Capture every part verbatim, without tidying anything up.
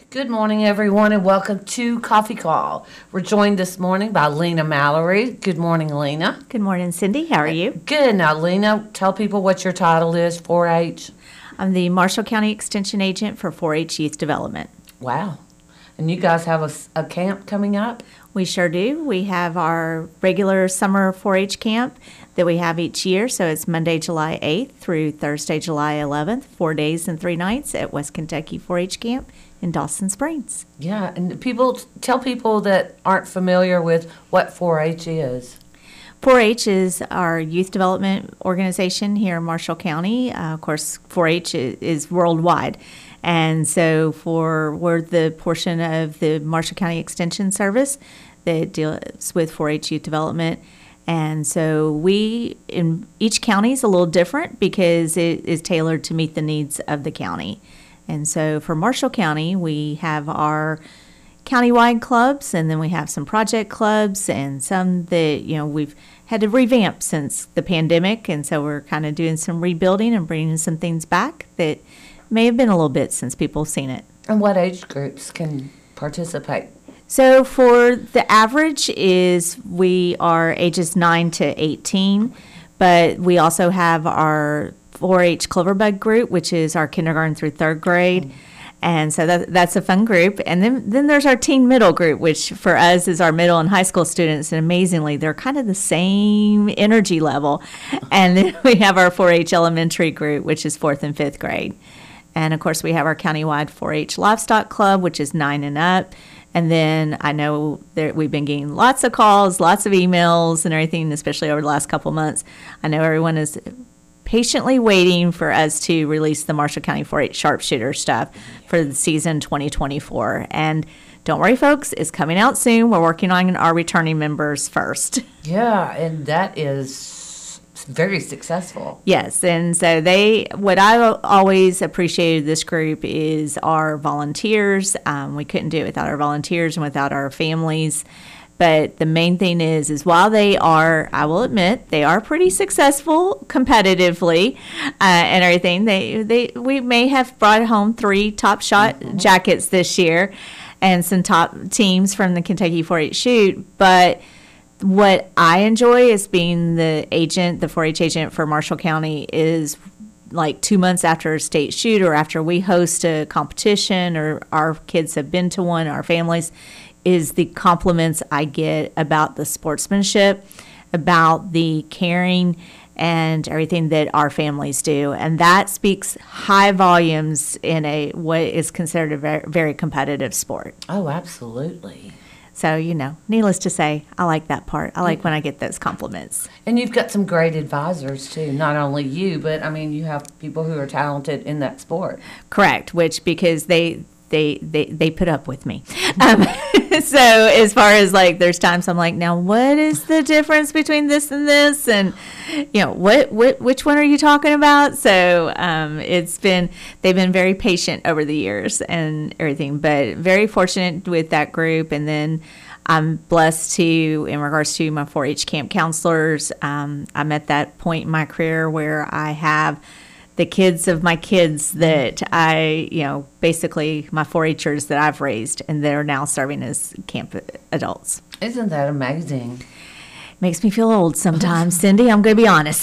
Good morning, everyone, and welcome to Coffee Call. We're joined this morning by Lena Mallory. Good morning, Lena. Good morning, Cindy. How are you? Good. Now, Lena, tell people what your title is, four H. I'm the Marshall County Extension Agent for four H Youth Development. Wow. And you guys have a, a camp coming up? We sure do. We have our regular summer four H camp that we have each year. So it's Monday, July eighth through Thursday, July eleventh, four days and three nights at West Kentucky four H Camp in Dawson Springs. Yeah, and people tell people that aren't familiar with what four H is. four H is our youth development organization here in Marshall County. Uh, of course, four H is, is worldwide. And so for we're the portion of the Marshall County Extension Service that deals with four H youth development. And so we, in each county is a little different because it is tailored to meet the needs of the county. And so for Marshall County, we have our countywide clubs, and then we have some project clubs and some that, you know, we've had to revamp since the pandemic. And so we're kind of doing some rebuilding and bringing some things back that may have been a little bit since people have seen it. And what age groups can participate? So for the average is we are ages nine to eighteen, but we also have our four H Cloverbud group, which is our kindergarten through third grade. Mm. And so that, that's a fun group. And then, then there's our teen middle group, which for us is our middle and high school students. And amazingly, they're kind of the same energy level. And then we have our four H elementary group, which is fourth and fifth grade. And of course, we have our countywide four H livestock club, which is nine and up. And then I know that we've been getting lots of calls, lots of emails and everything, especially over the last couple months. I know everyone is patiently waiting for us to release the Marshall County four H sharpshooter stuff for the season twenty twenty-four. And don't worry, folks, it's coming out soon. We're working on our returning members first. Yeah, and that is very successful. Yes, and so they, what I always appreciated this group is our volunteers. Um, we couldn't do it without our volunteers and without our families. But the main thing is, is while they are, I will admit, they are pretty successful competitively uh, and everything. They, they, we may have brought home three top shot mm-hmm. jackets this year and some top teams from the Kentucky four H shoot. But what I enjoy is being the agent, the four H agent for Marshall County is like two months after a state shoot or after we host a competition or our kids have been to one, our families, is the compliments I get about the sportsmanship, about the caring and everything that our families do. And that speaks high volumes in a what is considered a very, very competitive sport. Oh, absolutely. So, you know, needless to say, I like that part. I like when I get those compliments. And you've got some great advisors, too. Not only you, but, I mean, you have people who are talented in that sport. Correct, which because they they, they, they put up with me. Um, so as far as, like, there's times I'm like, now, what is the difference between this and this? And, you know, what, what which one are you talking about? So um, it's been, they've been very patient over the years and everything, but very fortunate with that group. And then I'm blessed to, in regards to my four H camp counselors, um, I'm at that point in my career where I have the kids of my kids that I, you know, basically my four H'ers that I've raised and they're now serving as camp adults. Isn't that amazing? Makes me feel old sometimes, Cindy. I'm going to be honest.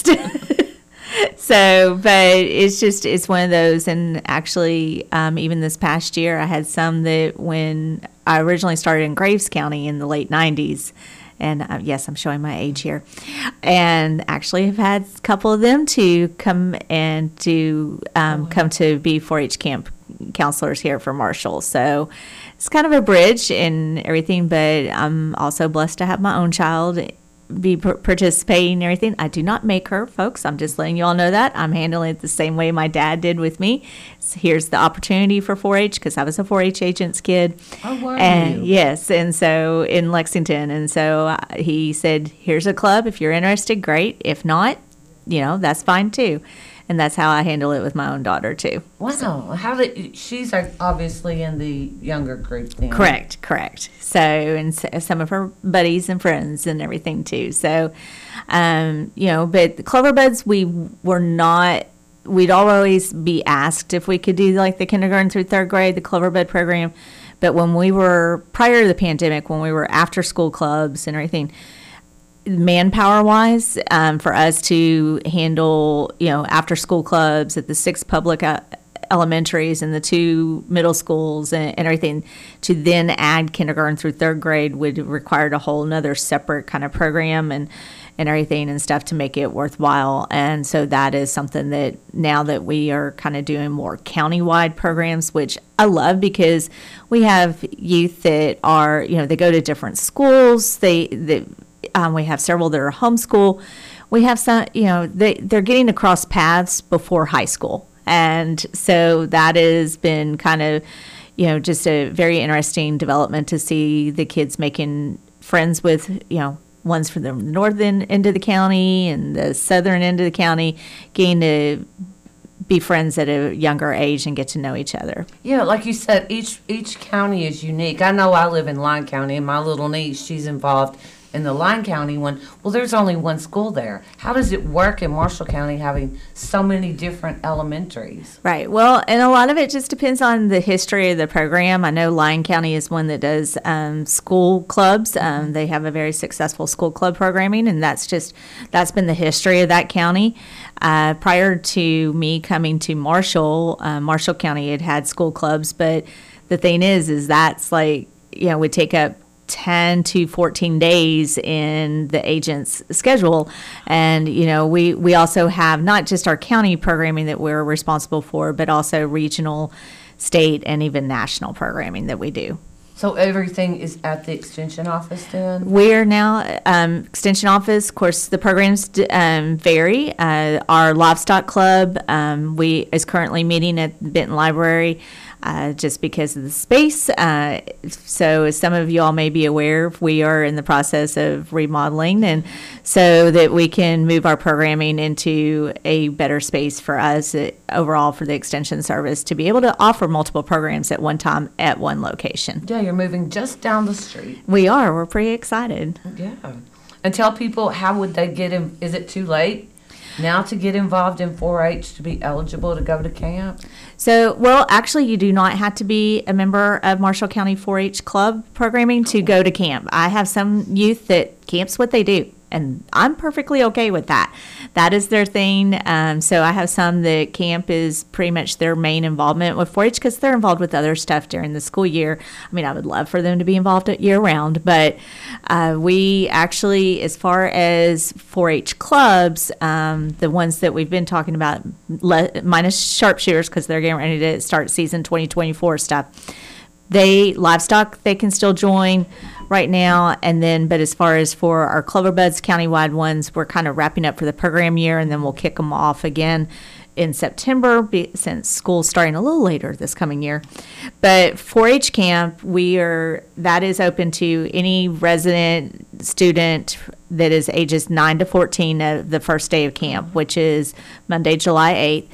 So, but it's just, it's one of those. And actually, um, even this past year, I had some that when I originally started in Graves County in the late nineties, and uh, yes, I'm showing my age here, and actually have had a couple of them to come and to um, oh, come to be four H camp counselors here for Marshall. So it's kind of a bridge and everything, but I'm also blessed to have my own child be participating and everything. I do not make her, folks. I'm just letting you all know that. I'm handling it the same way my dad did with me. So here's the opportunity for four H because I was a four H agent's kid. Oh, were and you? Yes, and so in Lexington. And so he said, here's a club. If you're interested, great. If not, you know, that's fine too. And that's how I handle it with my own daughter too. Wow. So, how did she's obviously in the younger group then? Correct, correct. So, and so, some of her buddies and friends and everything too. So, um, you know, but the Cloverbuds, we were not we'd always be asked if we could do like the kindergarten through third grade, the Cloverbud program. But when we were, prior to the pandemic, when we were after school clubs and everything, manpower wise, um, for us to handle, you know, after school clubs at the six public uh, elementaries and the two middle schools and, and everything, to then add kindergarten through third grade would require a whole nother separate kind of program and and everything and stuff to make it worthwhile. And so that is something that now that we are kind of doing more countywide programs, which I love, because we have youth that are, you know, they go to different schools. They, they um, we have several that are homeschool. We have some, you know, they, they're getting across paths before high school. And so that has been kind of, you know, just a very interesting development to see the kids making friends with, you know, ones from the northern end of the county and the southern end of the county, getting to be friends at a younger age and get to know each other. Yeah, like you said, each each county is unique. I know I live in Lyon County, and my little niece, she's involved in the Lyon County one. Well, there's only one school there. How does it work in Marshall County having so many different elementaries? Right. Well, and a lot of it just depends on the history of the program. I know Lyon County is one that does um, school clubs. Um, they have a very successful school club programming, and that's just, that's been the history of that county. Uh, prior to me coming to Marshall, uh, Marshall County had had school clubs, but the thing is, is that's like, you know, would take up ten to fourteen days in the agent's schedule. And, you know, we, we also have not just our county programming that we're responsible for, but also regional, state, and even national programming that we do. So everything is at the extension office then? We're now, um, extension office, of course, the programs um, vary. Uh, our livestock club um, we is currently meeting at Benton Library. Uh, just because of the space. Uh, so as some of you all may be aware, we are in the process of remodeling, and so that we can move our programming into a better space for us uh, overall for the extension service to be able to offer multiple programs at one time at one location. Yeah, you're moving just down the street. We are. We're pretty excited. Yeah. And tell people, how would they get in? Is it too late now to get involved in four H to be eligible to go to camp? So, well, actually, you do not have to be a member of Marshall County four H Club programming to go to camp. I have some youth that camp's what they do, and I'm perfectly okay with that. That is their thing. Um, so I have some that camp is pretty much their main involvement with four H because they're involved with other stuff during the school year. I mean, I would love for them to be involved year round, but uh, we actually, as far as four H clubs, um, the ones that we've been talking about, le- minus sharpshooters because they're getting ready to start season twenty twenty-four stuff, they livestock they can still join right now. And then, but as far as for our Cloverbuds countywide ones, we're kind of wrapping up for the program year, and then we'll kick them off again in September be, since school's starting a little later this coming year. But four H camp, we are that is open to any resident student that is ages nine to fourteen of the first day of camp, which is Monday, July eighth.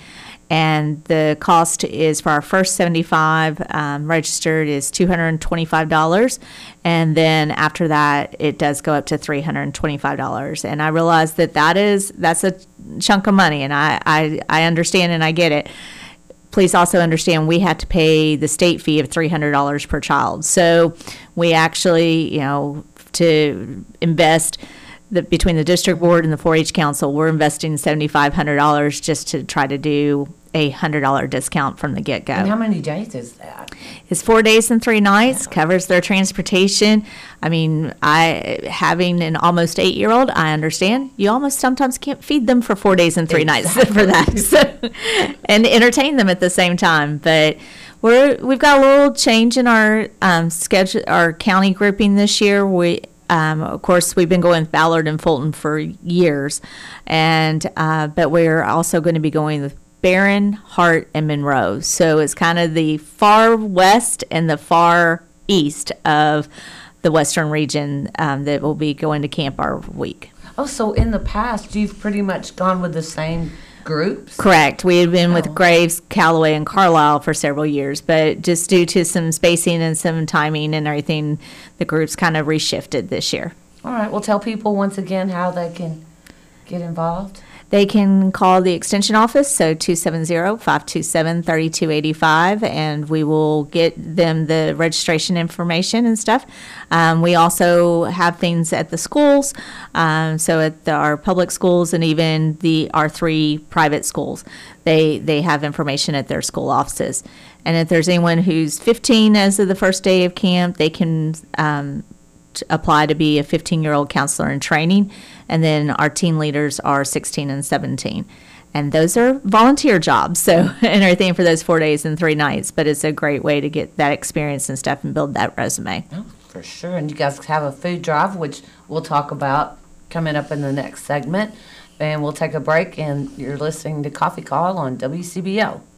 And the cost is for our first seventy-five um, registered is two hundred twenty-five dollars. And then after that, it does go up to three hundred twenty-five dollars. And I realize that that is, that's a chunk of money. And I, I, I understand and I get it. Please also understand we had to pay the state fee of three hundred dollars per child. So we actually, you know, to invest the, between the district board and the four H council, we're investing seven thousand five hundred dollars just to try to do a one hundred dollars discount from the get-go. And how many days is that? It's four days and three nights, covers their transportation. I mean, I having an almost eight-year-old, I understand. You almost sometimes can't feed them for four days and three exactly. nights for that, so, and entertain them at the same time. But we're we've got a little change in our um, schedule, our county grouping this year. We Um, of course, we've been going with Ballard and Fulton for years, and uh, but we're also going to be going with Barron, Hart, and Monroe. So it's kind of the far west and the far east of the western region um, that will be going to camp our week. Oh, so in the past, you've pretty much gone with the same groups? Correct. We had been Oh. with Graves, Callaway, and Carlisle for several years, but just due to some spacing and some timing and everything, the groups kind of reshifted this year. All right. Well, tell people once again how they can get involved. They can call the extension office, so two seven zero, five two seven, three two eight five, and we will get them the registration information and stuff. Um, we also have things at the schools, um, so at the, our public schools and even the our three private schools. They, they have information at their school offices. And if there's anyone who's fifteen as of the first day of camp, they can um, t- apply to be a fifteen-year-old counselor in training. And then our teen leaders are sixteen and seventeen. And those are volunteer jobs, so, and everything for those four days and three nights. But it's a great way to get that experience and stuff and build that resume. Oh, for sure. And you guys have a food drive, which we'll talk about coming up in the next segment. And we'll take a break, and you're listening to Coffee Call on W C B O.